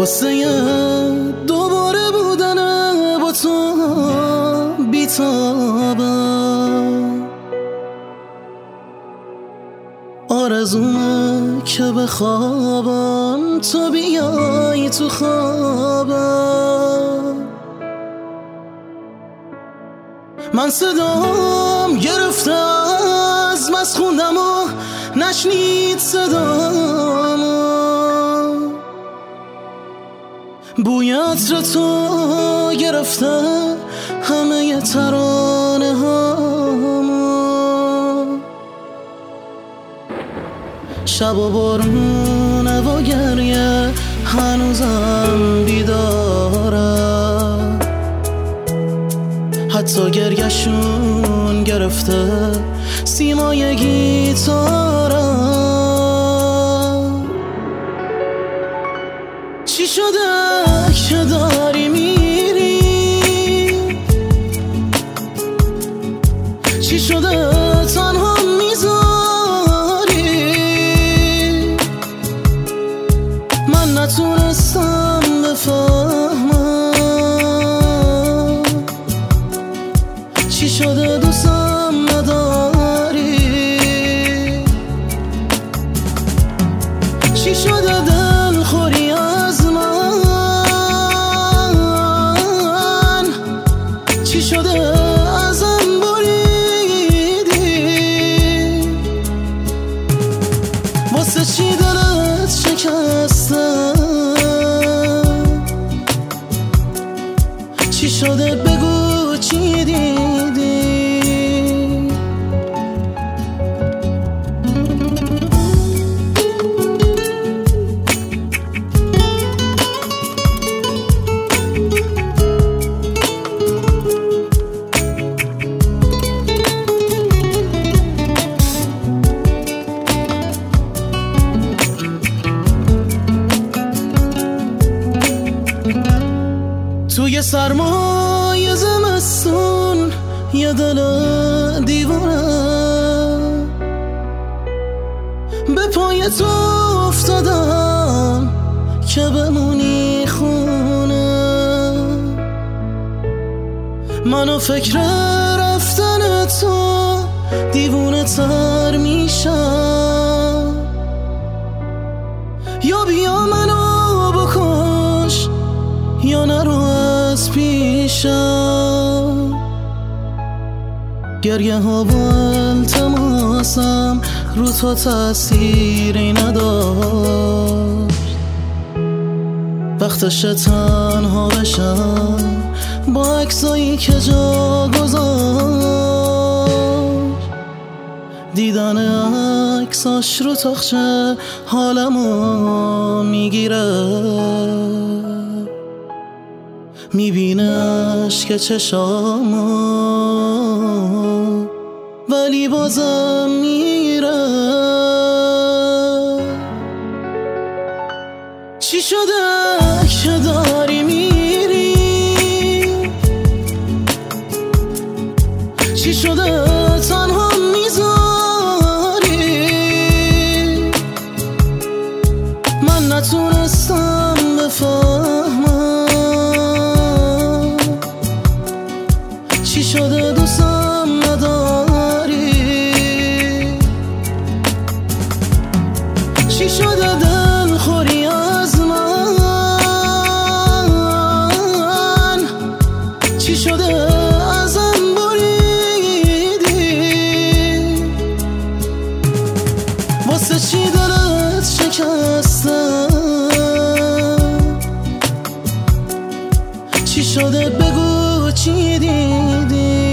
واسه دوباره بودن با تو بیتابم. آرزومه که بخوابم تو بیای تو خوابم. من صدام گرفته از مست خوندم و نشنید صدامو. بوی عطر تو گرفته همه ترانه هامو. شب و بارونه و گریه هنوزم بیدارم. حتی گریه‌شون گرفته سیمای گیتارم. چی شده که داری میری؟ چی شده تنها میذاری؟ من نتونستم بفهمم چی شده دوستم نداری؟ چی شده دلخوری از من؟ چی شده ازم بریدی؟ واسه چی دلت شکسته؟ چی شده بگو چی دیدی؟ توی سرمای زمستون یه دل دیوونه به پای تو افتادم که بمونی خونه. منو فکر رفتن تو دیوونه تر میشم. یا بیا منو بکش یا نرو از پیشم. گریه ها و التماسم رو تو تأثیری نداشت. وقتش تنها بشم با عکسایی که جا گذاشت. دیدن عکساش رو تاخچه حالمو میگیره. میبینش که چشامو ولی بازم میره. چی شده که داری میری؟ چی شده تنها میذاری؟ من نتونستم بفهمم چی شده دوستم نداری؟ چی شده دلخوری از من؟ چی شده ازم بریدی؟ واسه چی دلت شکسته؟ چی شده بگو چی دیدی؟